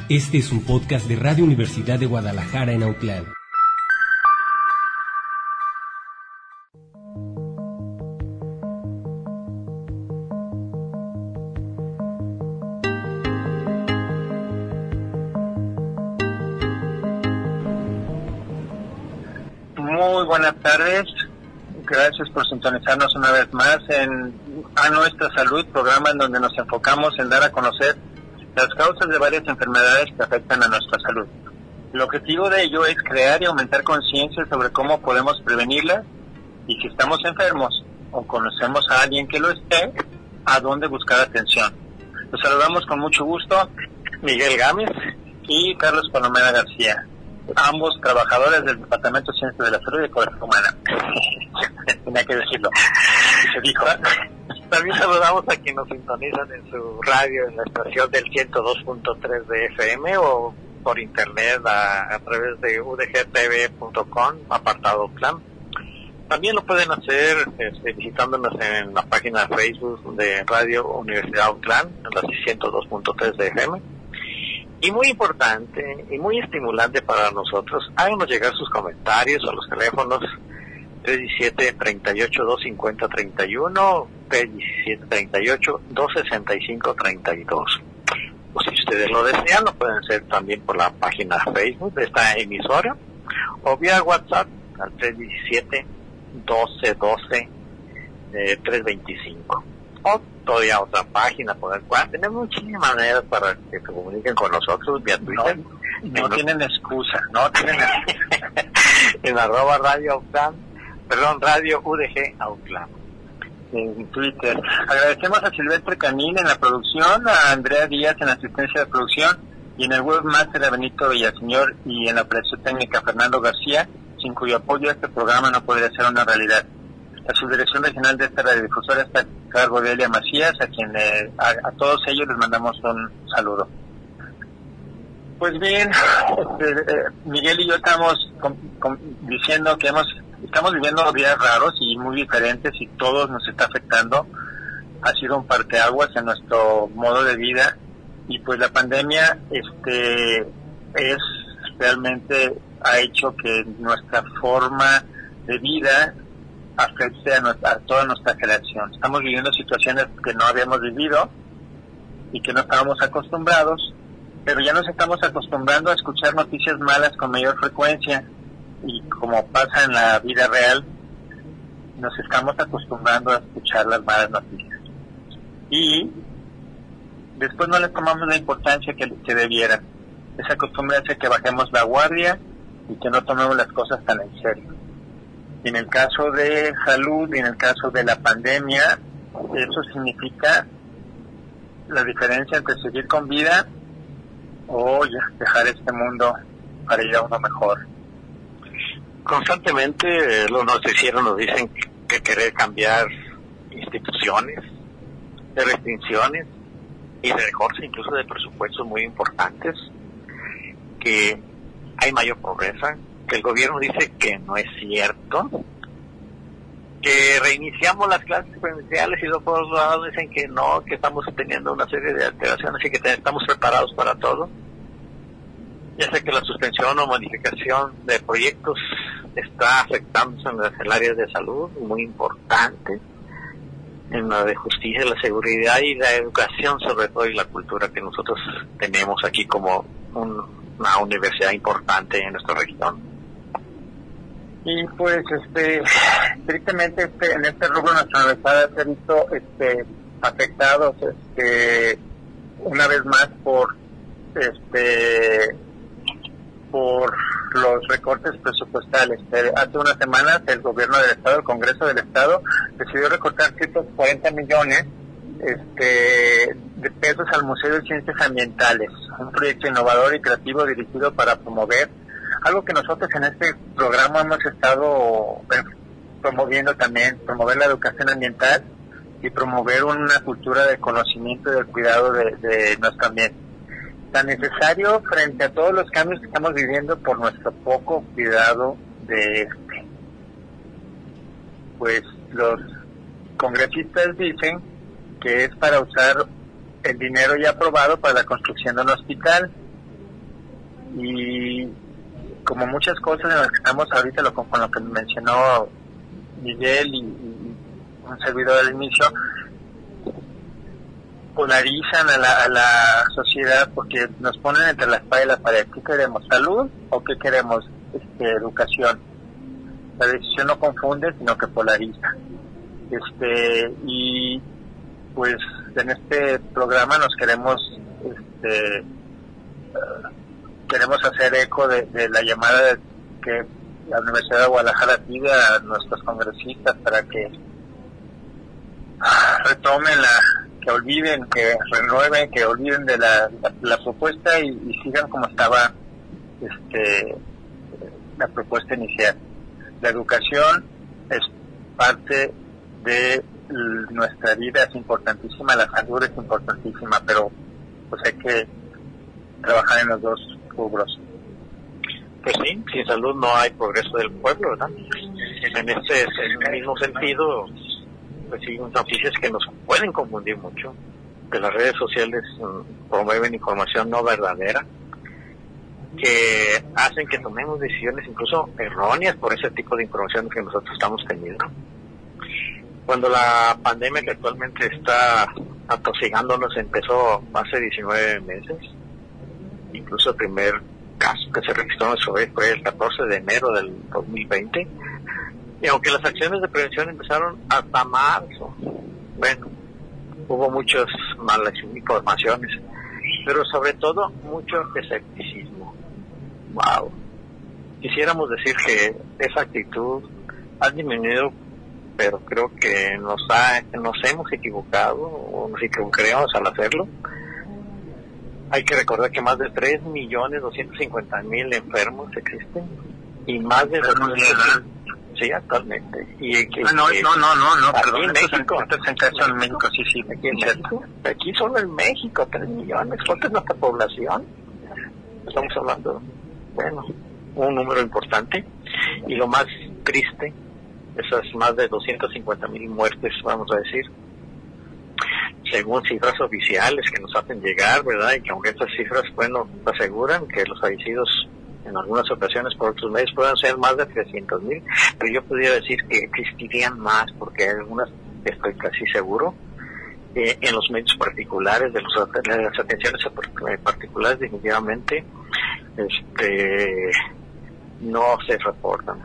Este es un podcast de Radio Universidad de Guadalajara en Autlán. Muy buenas tardes, gracias por sintonizarnos una vez más en A Nuestra Salud, programa en donde nos enfocamos en dar a conocer las causas de varias enfermedades que afectan a nuestra salud. El objetivo de ello es crear y aumentar conciencia sobre cómo podemos prevenirlas y si estamos enfermos o conocemos a alguien que lo esté, a dónde buscar atención. Los saludamos con mucho gusto, Miguel Gámez y Carlos Palomera García, ambos trabajadores del Departamento de Ciencias de la Salud y Ecología Humana. Tenía que decirlo. Y se dijo. También saludamos a quienes nos sintonizan en su radio, en la estación del 102.3 de FM o por internet a través de udgtv.com, apartado Plan. También lo pueden hacer visitándonos en la página de Facebook de Radio Universidad Autlán, en la 102.3 de FM. Y muy importante y muy estimulante para nosotros, háganos llegar sus comentarios a los teléfonos 317-38-250-31, 317-38-265-32. O si ustedes lo desean, lo pueden hacer también por la página Facebook de esta emisora, o vía WhatsApp al 317-1212-325. O todavía otra página por la cual tenemos muchísimas maneras para que se comuniquen con nosotros vía Twitter. No tienen excusa, no tienen excusa. En @ Radio UDG Autlán. En Twitter. Agradecemos a Silvestre Camín en la producción, a Andrea Díaz en la asistencia de producción y en el webmaster a Benito Villaseñor y en la operación técnica Fernando García, sin cuyo apoyo este programa no podría ser una realidad. La subdirección regional de esta radiodifusora está a cargo de Elia Macías, a quien a todos ellos les mandamos un saludo. Pues bien, Miguel y yo estamos diciendo que estamos viviendo días raros y muy diferentes y todos nos está afectando. Ha sido un parteaguas en nuestro modo de vida y pues la pandemia realmente ha hecho que nuestra forma de vida afecte a toda nuestra generación. Estamos viviendo situaciones que no habíamos vivido y que no estábamos acostumbrados, pero ya nos estamos acostumbrando a escuchar noticias malas con mayor frecuencia y como pasa en la vida real, nos estamos acostumbrando a escuchar las malas noticias y después no les tomamos la importancia que debieran. Esa costumbre hace que bajemos la guardia y que no tomemos las cosas tan en serio. Y en el caso de salud y en el caso de la pandemia, eso significa la diferencia entre seguir con vida o ya dejar este mundo para ir a uno mejor. Constantemente los noticieros nos dicen que querer cambiar instituciones, de restricciones y de recortes incluso de presupuestos muy importantes, que hay mayor pobreza, que el gobierno dice que no es cierto, que reiniciamos las clases presenciales y los por otro lado dicen que no, que estamos teniendo una serie de alteraciones y que estamos preparados para todo. Ya sé que la suspensión o modificación de proyectos está afectando en el área de salud, muy importante, en la de justicia, la seguridad y la educación sobre todo y la cultura que nosotros tenemos aquí como una universidad importante en nuestra región. Y pues tristemente en este rubro nuestra universidad se ha visto afectados una vez más por los recortes presupuestales. Hace unas semanas el gobierno del estado, el Congreso del Estado, decidió recortar 140 millones de pesos al Museo de Ciencias Ambientales, un proyecto innovador y creativo dirigido para promover algo que nosotros en este programa hemos estado promoviendo también, promover la educación ambiental y promover una cultura de conocimiento y del cuidado de nuestro ambiente. Tan necesario frente a todos los cambios que estamos viviendo por nuestro poco cuidado de Pues los congresistas dicen que es para usar el dinero ya aprobado para la construcción de un hospital, Y como muchas cosas en las que estamos ahorita, con lo que mencionó Miguel y un servidor al inicio, polarizan a la sociedad porque nos ponen entre la espada y la pared. ¿Qué queremos? ¿Salud o qué queremos? Educación. La decisión no confunde, sino que polariza. Y pues en este programa nos queremos hacer eco de la llamada que la Universidad de Guadalajara pide a nuestros congresistas para que retomen que olviden, que renueven, que olviden de la propuesta y sigan como estaba la propuesta inicial. La educación es parte de nuestra vida, es importantísima, la salud es importantísima, pero pues hay que trabajar en los dos rubros. Pues sí, sin salud no hay progreso del pueblo, ¿verdad? En el mismo sentido, pues sí, noticias que nos pueden confundir mucho, que las redes sociales promueven información no verdadera, que hacen que tomemos decisiones incluso erróneas por ese tipo de información que nosotros estamos teniendo. Cuando la pandemia que actualmente está atosigándonos empezó hace 19 meses, incluso el primer caso que se registró en nuestro país fue el 14 de enero del 2020, y aunque las acciones de prevención empezaron hasta marzo, bueno, hubo muchas malas informaciones, pero sobre todo mucho escepticismo. Wow. Quisiéramos decir que esa actitud ha disminuido, pero creo que nos hemos equivocado o nos equivocaremos al hacerlo. Hay que recordar que más de 3.250.000 enfermos existen y más de sí, actualmente. No, perdón, en México. En México, sí. Aquí en México. Aquí solo en México, 3 millones. ¿Cuánta es nuestra población? Estamos hablando, un número importante. Y lo más triste, esas más de 250.000 muertes, vamos a decir, según cifras oficiales que nos hacen llegar, ¿verdad? Y que aunque estas cifras, aseguran que los fallecidos en algunas ocasiones por otros medios pueden ser más de 300.000, pero yo pudiera decir que existirían más, porque algunas, estoy casi seguro, en los medios particulares, de las atenciones particulares, definitivamente, no se reportan.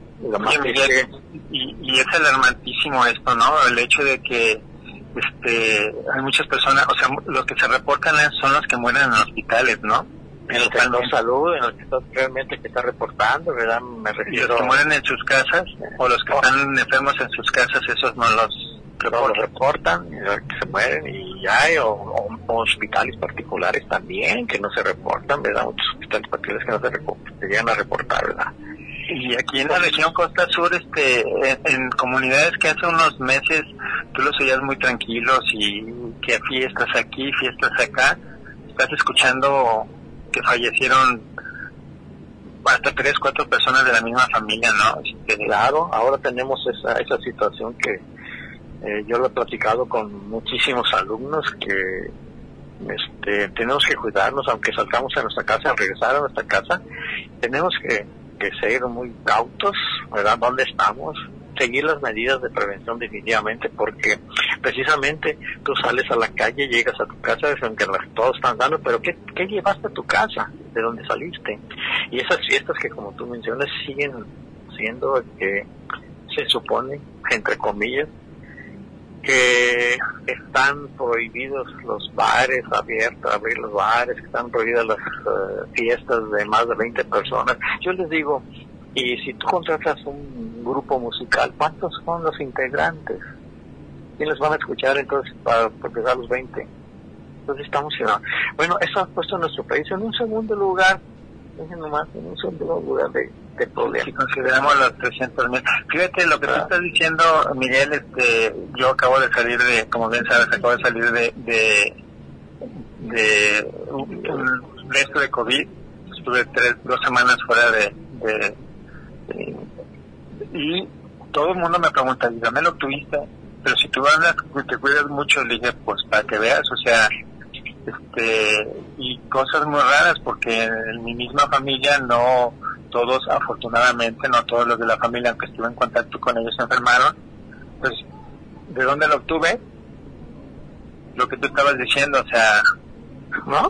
Y es alarmantísimo esto, ¿no? El hecho de que hay muchas personas, o sea, los que se reportan son los que mueren en hospitales, ¿no? En el sector salud, en los que realmente que está reportando, ¿verdad? Me refiero. Y los que mueren en sus casas, o los que están enfermos en sus casas, esos no los reportan, que se mueren, y hay o hospitales particulares también que no se reportan, ¿verdad? Muchos hospitales particulares que no se llegan a reportar, ¿verdad? Y aquí en la región Costa Sur, en comunidades que hace unos meses tú los oías muy tranquilos y que fiestas aquí, fiestas acá, estás escuchando que fallecieron hasta 3, 4 personas de la misma familia, ¿no? Claro, ahora tenemos esa situación que yo lo he platicado con muchísimos alumnos, que tenemos que cuidarnos, aunque salgamos a nuestra casa, al regresar a nuestra casa, tenemos que ser muy cautos, ¿verdad? ¿Dónde estamos? Seguir las medidas de prevención definitivamente, porque precisamente tú sales a la calle, llegas a tu casa, aunque todos están dando, pero ¿qué llevaste a tu casa? ¿De dónde saliste? Y esas fiestas que, como tú mencionas, siguen siendo que se supone, entre comillas, que están prohibidos los bares abrir los bares, que están prohibidas las fiestas de más de 20 personas. Yo les digo, y si tú contratas un grupo musical, ¿cuántos son los integrantes? ¿Quiénes van a escuchar entonces para empezar los 20? Entonces estamos... Bueno, eso ha puesto a nuestro país en un segundo lugar, en un segundo lugar de problemas. Si consideramos los 300.000. Fíjate, lo que tú estás diciendo, Miguel, yo acabo de salir como bien sabes, de un resto de COVID. Estuve 2 semanas fuera y todo el mundo me pregunta, dígame lo tuviste, pero si tú hablas, te cuidas mucho, le dije, pues para que veas, o sea, y cosas muy raras, porque en mi misma familia no todos, afortunadamente, no todos los de la familia, aunque estuve en contacto con ellos, se enfermaron. Pues, ¿de dónde lo obtuve? Lo que tú estabas diciendo, o sea, ¿no?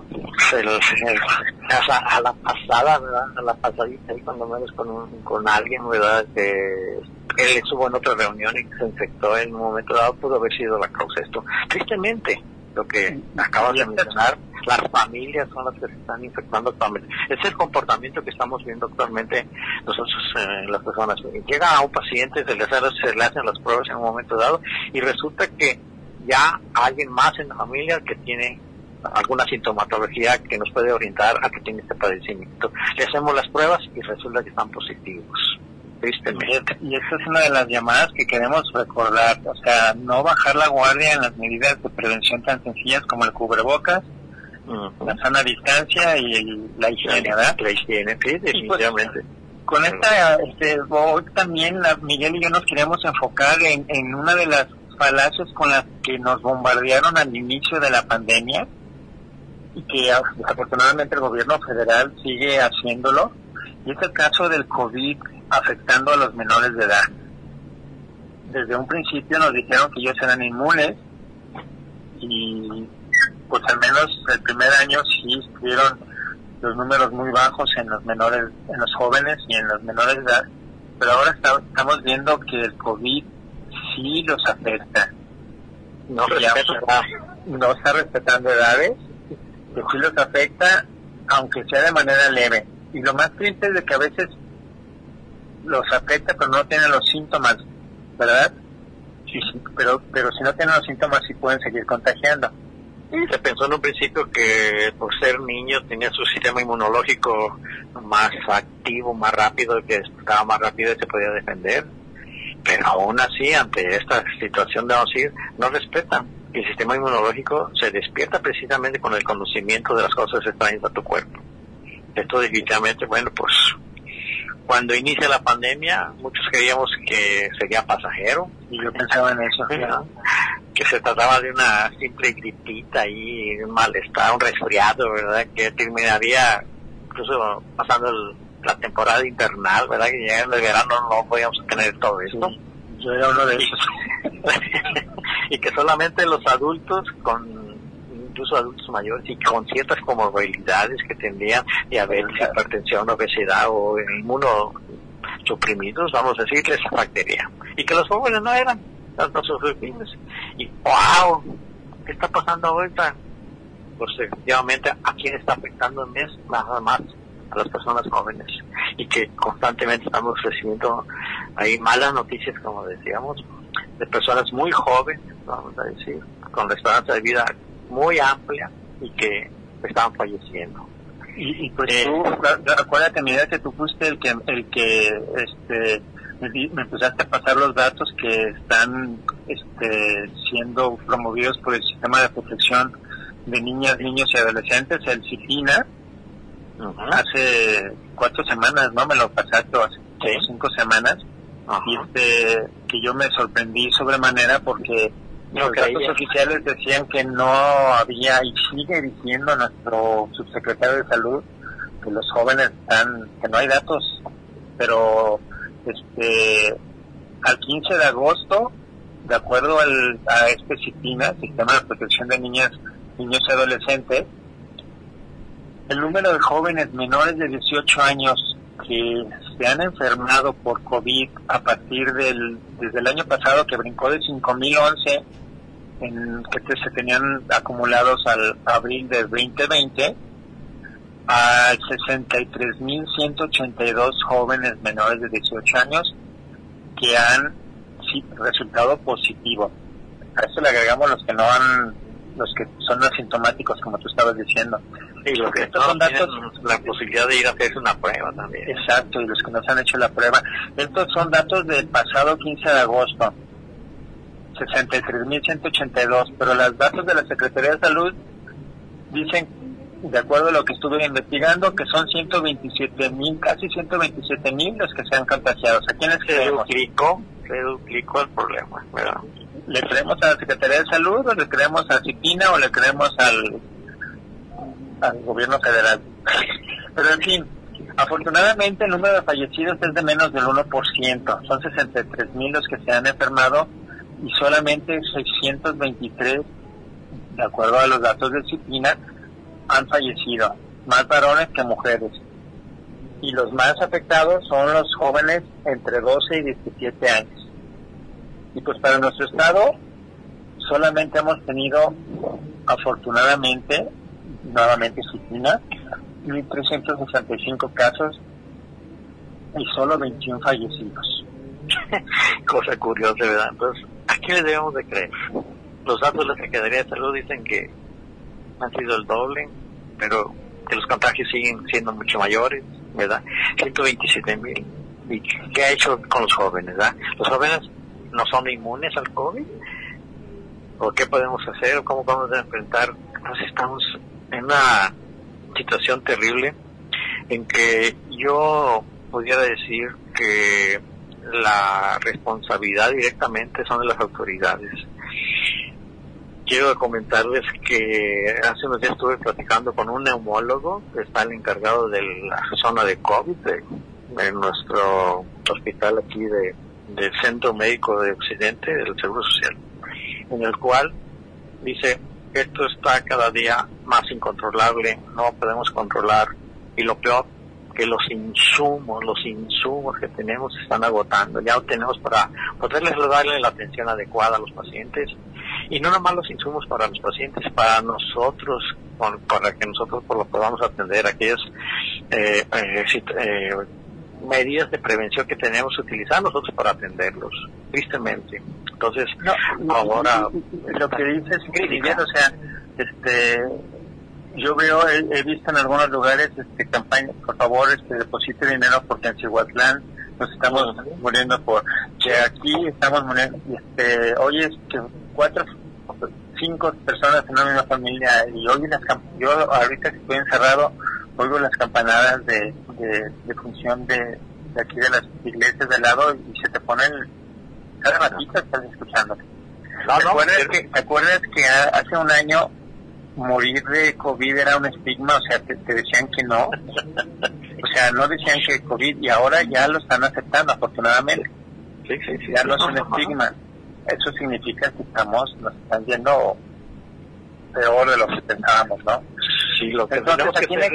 A la pasada, ¿verdad? A la pasadita, ahí cuando me ves con alguien, ¿verdad? Que él estuvo en otra reunión y se infectó en un momento dado, pudo haber sido la causa de esto. Tristemente, lo que acabas de mencionar, las familias son las que se están infectando actualmente. Es el comportamiento que estamos viendo actualmente nosotros, las personas. Llega a un paciente, se le hacen las pruebas en un momento dado y resulta que ya alguien más en la familia que tiene alguna sintomatología que nos puede orientar a que tiene este padecimiento. Le hacemos las pruebas y resulta que están positivos. Tristemente. Y esta es una de las llamadas que queremos recordar, o sea, no bajar la guardia en las medidas de prevención tan sencillas como el cubrebocas, la sana distancia y la higiene, ¿verdad? La higiene, sí, definitivamente. Con esta, hoy también Miguel y yo nos queríamos enfocar en una de las falacias con las que nos bombardearon al inicio de la pandemia y que afortunadamente el gobierno federal sigue haciéndolo, y es el caso del COVID afectando a los menores de edad. Desde un principio nos dijeron que ellos eran inmunes y pues al menos el primer año sí estuvieron los números muy bajos en los menores, en los jóvenes y en los menores de edad, pero ahora estamos viendo que el COVID sí los afecta. No está respetando edades, que sí los afecta, aunque sea de manera leve. Y lo más triste es de que a veces los afecta pero no tienen los síntomas, ¿verdad? Sí, pero si no tienen los síntomas sí pueden seguir contagiando. Sí, se pensó en un principio que por ser niño tenía su sistema inmunológico más activo, más rápido, que estaba más rápido y se podía defender. Pero aún así, ante esta situación de decir, no respetan. El sistema inmunológico se despierta precisamente con el conocimiento de las cosas extrañas a tu cuerpo. Esto definitivamente, bueno, pues cuando inicia la pandemia, muchos creíamos que sería pasajero. Y yo pensaba en eso, ¿no? Que se trataba de una simple gripita y un malestar, un resfriado, ¿verdad? Que terminaría incluso pasando la temporada invernal, ¿verdad? Que ya en el verano no podíamos tener todo esto. Sí, yo era uno de esos. Y que solamente los adultos, incluso adultos mayores y con ciertas comorbilidades que tendrían diabetes, hipertensión, obesidad o inmunosuprimidos, vamos a decir, les afectaría. Y que los jóvenes no eran tanto susceptibles. Y ¡wow! ¿Qué está pasando ahorita? Pues efectivamente, ¿a quién está afectando en eso? Nada más a las personas jóvenes, y que constantemente estamos recibiendo ahí malas noticias, como decíamos, de personas muy jóvenes, vamos a decir, con la esperanza de vida muy amplia y que están falleciendo. Y pues tú, acuérdate, mira que tú fuiste el que me empezaste a pasar los datos que están siendo promovidos por el Sistema de Protección de Niñas, Niños y Adolescentes, el CIPINA. Hace 4 semanas, ¿no? Me lo pasaste, hace 5 semanas. Y que yo me sorprendí sobremanera porque los datos oficiales decían que no había, y sigue diciendo nuestro subsecretario de Salud, que los jóvenes que no hay datos, pero al 15 de agosto, de acuerdo a este CIPINA, Sistema de Protección de Niñas, Niños y Adolescentes, el número de jóvenes menores de 18 años que se han enfermado por COVID a partir desde el año pasado, que brincó de 5.011 que se tenían acumulados al abril de 2020, a 63.182 jóvenes menores de 18 años que han resultado positivo. A eso le agregamos los que son asintomáticos, como tú estabas diciendo. Y los que estos son datos, la posibilidad de ir a hacerse una prueba también. Exacto, y los que no se han hecho la prueba. Estos son datos del pasado 15 de agosto, 63.182, pero los datos de la Secretaría de Salud dicen, de acuerdo a lo que estuve investigando, que son 127.000, casi 127.000 los que se han contagiado. ¿A quiénes creemos? Se duplicó el problema, ¿verdad? ¿Le creemos a la Secretaría de Salud o le creemos a CIPINA o le creemos al gobierno federal. Pero en fin, afortunadamente el número de fallecidos es de menos del 1%, son 63,000 los que se han enfermado y solamente 623, de acuerdo a los datos de CIPINA, han fallecido, más varones que mujeres. Y los más afectados son los jóvenes entre 12 y 17 años. Y pues para nuestro estado solamente hemos tenido, afortunadamente, nuevamente CIPINA, 1,365 casos y solo 21 fallecidos. Cosa curiosa, ¿verdad? Entonces, ¿a qué le debemos de creer? Los datos de la Secretaría de Salud dicen que han sido el doble, pero que los contagios siguen siendo mucho mayores, ¿verdad? 127,000. ¿Y qué ha hecho con los jóvenes, verdad? ¿Los jóvenes no son inmunes al COVID? ¿O qué podemos hacer? ¿O cómo vamos a enfrentar? Pues estamos en una situación terrible en que yo pudiera decir que la responsabilidad directamente son de las autoridades. Quiero comentarles que hace unos días estuve platicando con un neumólogo que está el encargado de la zona de COVID en nuestro hospital aquí del Centro Médico de Occidente del Seguro Social, en el cual dice: esto está cada día más incontrolable, no podemos controlar, y lo peor, que los insumos que tenemos se están agotando. Ya tenemos para poderles darle la atención adecuada a los pacientes, y no nomás los insumos para los pacientes, para nosotros, para que nosotros lo podamos atender, aquellas medidas de prevención que tenemos que utilizar nosotros para atenderlos, tristemente. Entonces, ahora lo que dices es que, o sea, yo veo, he visto en algunos lugares campañas, por favor, deposite dinero porque en Cihuatlán nos estamos muriendo que aquí estamos muriendo, oye, que 4, 5 personas en una misma familia, y yo ahorita que estoy encerrado, oigo las campanadas de función de aquí de las iglesias de lado y se te ponen cada ratito estás escuchando. ¿Te acuerdas que hace un año morir de COVID era un estigma? O sea, te decían que no. O sea, no decían que COVID, y ahora ya lo están aceptando, afortunadamente. Sí. Ya no es un estigma. Eso significa que nos están viendo peor de lo que pensábamos, ¿no? Sí, lo que entonces tenemos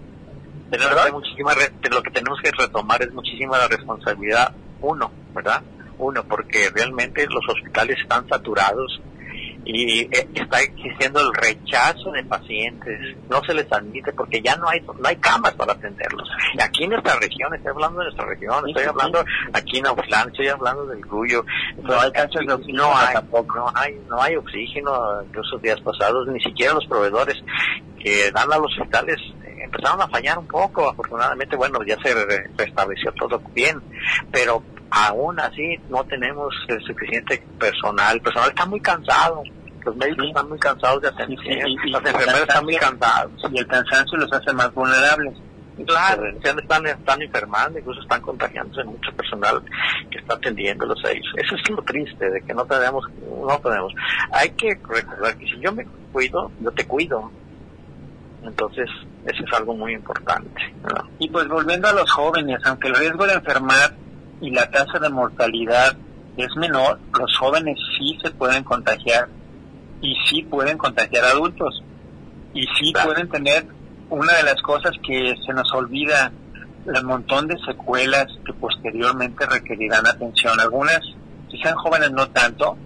lo que tenemos que retomar es muchísima la responsabilidad, ¿verdad? Porque realmente los hospitales están saturados y está existiendo el rechazo de pacientes, no se les admite porque ya no hay camas para atenderlos. Y aquí en nuestra región, estoy hablando de nuestra región, estoy hablando aquí en Autlán, estoy hablando del Grullo, no hay canchas de oxígeno, no hay oxígeno. Esos días pasados ni siquiera los proveedores que dan a los hospitales empezaron a fallar un poco. Afortunadamente, bueno, ya se restableció todo bien, pero aún así no tenemos el suficiente personal. El personal está muy cansado, los médicos están muy cansados de atender, y las enfermeras están muy cansadas. Y el cansancio los hace más vulnerables. Claro, están enfermando, incluso están contagiándose mucho personal que está atendiéndolos a ellos. Eso es lo triste, de que no podemos. Hay que recordar que si yo me cuido, yo te cuido. Entonces, eso es algo muy importante, ¿no? Y pues volviendo a los jóvenes, aunque el riesgo de enfermar y la tasa de mortalidad es menor, los jóvenes sí se pueden contagiar, y sí pueden contagiar adultos, y sí pueden tener una de las cosas que se nos olvida, el montón de secuelas que posteriormente requerirán atención. Algunas, si sean jóvenes no tanto,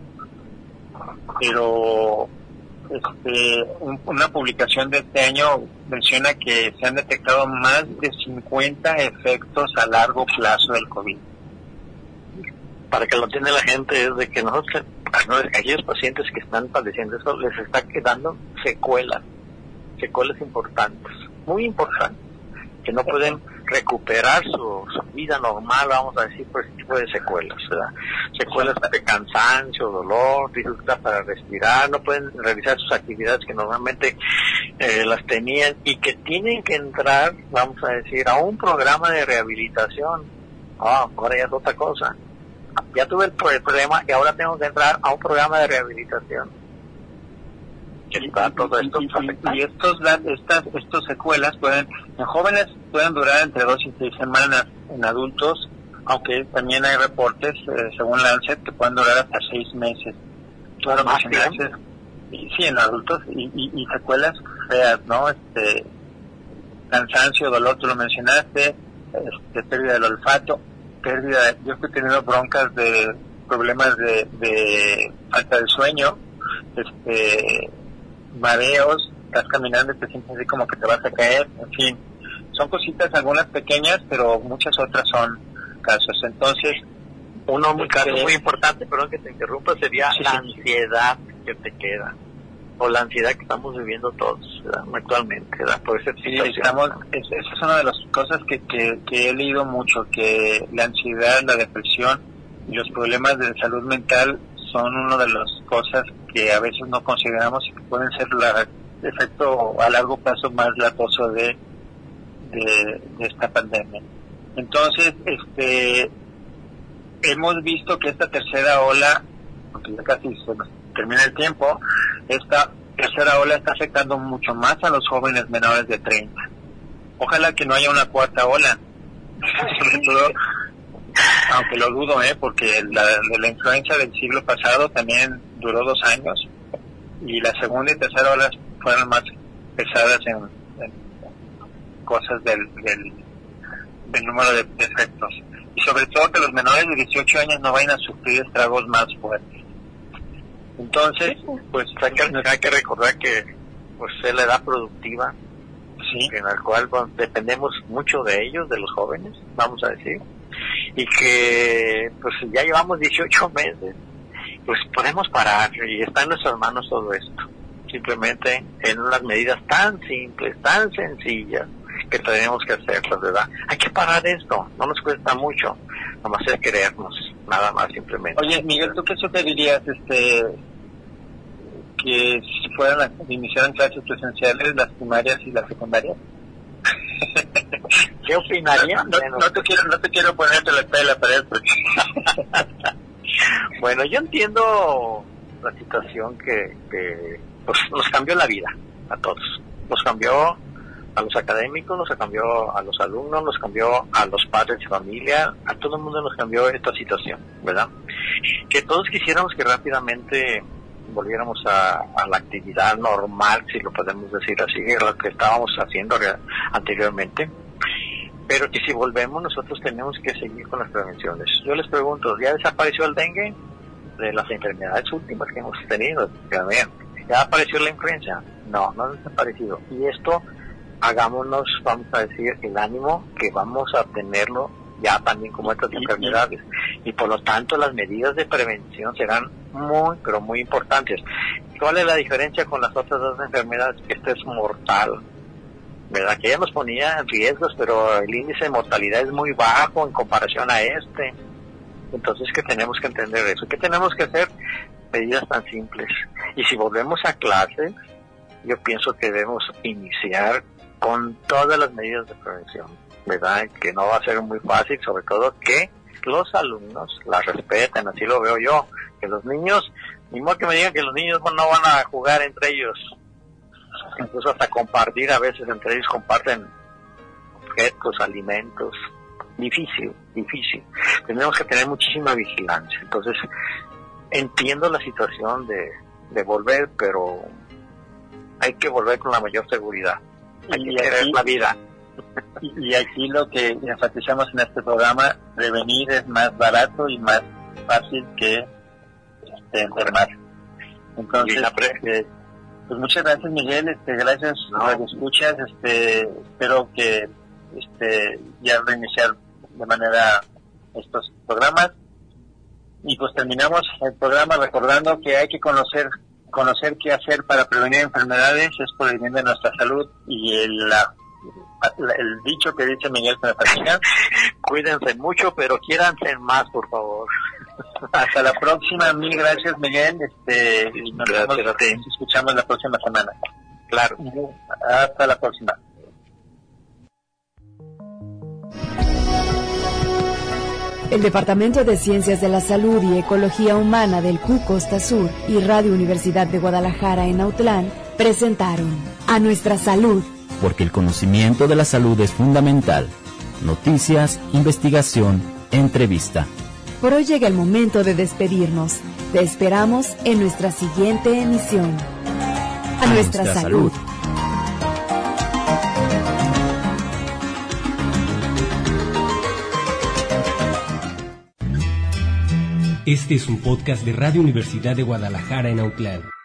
pero una publicación de este año menciona que se han detectado más de 50 efectos a largo plazo del COVID. Para que lo entienda la gente, es de que nosotros, aquellos pacientes que están padeciendo eso, les está quedando secuelas importantes, muy importantes, que no pueden recuperar su vida normal, vamos a decir, por ese tipo de secuelas, ¿verdad? Secuelas de cansancio, dolor, dificultad para respirar, no pueden realizar sus actividades que normalmente las tenían, y que tienen que entrar, vamos a decir, a un programa de rehabilitación. Ahora ya es otra cosa. Ya tuve el problema y ahora tengo que entrar a un programa de rehabilitación. que está todo esto afectando. Y estos secuelas en jóvenes pueden durar entre 2 y 6 semanas, en adultos, aunque también hay reportes, según Lancet, que pueden durar hasta 6 meses. Tú lo mencionaste, sí, en adultos, y secuelas feas, ¿no? Cansancio, dolor, tú lo mencionaste, pérdida del olfato, yo he tenido broncas de problemas de falta de sueño, mareos, estás caminando y te sientes así como que te vas a caer, en fin, son cositas, algunas pequeñas, pero muchas otras son casos. Entonces, caso muy importante, perdón que te interrumpa, sería la ansiedad que te queda, o la ansiedad que estamos viviendo todos, ¿verdad? Actualmente, ¿verdad? Por esa situación. Esa es una de las cosas que he leído mucho, que la ansiedad, la depresión y los problemas de salud mental son una de las cosas que a veces no consideramos y que pueden ser el efecto a largo plazo más latoso de esta pandemia. Entonces, hemos visto que esta tercera ola, porque ya casi se nos termina el tiempo, esta tercera ola está afectando mucho más a los jóvenes menores de 30. Ojalá que no haya una cuarta ola, sobre todo, aunque lo dudo, porque la influenza del siglo pasado también duró 2 años, y la segunda y tercera ola fueron más pesadas en cosas del número de efectos, y sobre todo que los menores de 18 años no vayan a sufrir estragos más fuertes. Entonces, pues hay que recordar que pues es la edad productiva, sí, en la cual dependemos mucho de ellos, de los jóvenes, vamos a decir, y que pues ya llevamos 18 meses, pues podemos parar, y está en nuestras manos todo esto, simplemente en unas medidas tan simples, tan sencillas, que tenemos que hacerlas, ¿verdad? Hay que parar esto, no nos cuesta mucho, nomás es querernos, nada más, simplemente. Oye, Miguel, ¿tú qué sugerirías, que si iniciaran clases presenciales, las primarias y las secundarias? ¿Qué opinaría? No te quiero ponerte la espalda en la pared, porque... Bueno, yo entiendo la situación que pues, nos cambió la vida a todos, nos cambió a los académicos, nos cambió a los alumnos, nos cambió a los padres de familia, a todo el mundo nos cambió esta situación, ¿verdad? Que todos quisiéramos que rápidamente volviéramos a la actividad normal, si lo podemos decir así, lo que estábamos haciendo anteriormente, pero que si volvemos nosotros tenemos que seguir con las prevenciones. Yo les pregunto, ¿ya desapareció el dengue? De las enfermedades últimas que hemos tenido, ¿ya apareció la influenza? No ha desaparecido. Y esto, hagámonos, vamos a decir, el ánimo que vamos a tenerlo ya también como estas enfermedades, y por lo tanto las medidas de prevención serán muy, pero muy importantes. ¿Cuál es la diferencia con las otras 2 enfermedades? Que esta es mortal, ¿verdad? Que ella nos ponía en riesgos, pero el índice de mortalidad es muy bajo en comparación a este. Entonces, que tenemos que entender eso. ¿Qué tenemos que hacer? Medidas tan simples. Y si volvemos a clases, yo pienso que debemos iniciar con todas las medidas de prevención, ¿verdad? Que no va a ser muy fácil, sobre todo que los alumnos las respeten, así lo veo yo, que los niños, ni modo que me digan que los niños no van a jugar entre ellos, incluso hasta compartir, a veces entre ellos comparten objetos, alimentos, difícil, tenemos que tener muchísima vigilancia. Entonces, entiendo la situación de volver, pero hay que volver con la mayor seguridad, hay que querer la vida. Y aquí lo que enfatizamos en este programa, prevenir es más barato y más fácil que enfermar. Entonces, pues muchas gracias, Miguel, gracias por las escuchas, espero que ya reiniciar de manera estos programas, y pues terminamos el programa recordando que hay que conocer qué hacer para prevenir enfermedades, es por el bien de nuestra salud, y el dicho que dice Miguel que me fascina: cuídense mucho, pero quiéranse más, por favor. Hasta la próxima, mil gracias, Miguel, y nos escuchamos la próxima semana. Claro. Hasta la próxima. El Departamento de Ciencias de la Salud y Ecología Humana del CU Costa Sur y Radio Universidad de Guadalajara en Autlán presentaron A Nuestra Salud. Porque el conocimiento de la salud es fundamental. Noticias, investigación, entrevista. Por hoy llega el momento de despedirnos. Te esperamos en nuestra siguiente emisión. A nuestra salud. Este es un podcast de Radio Universidad de Guadalajara en Autlán.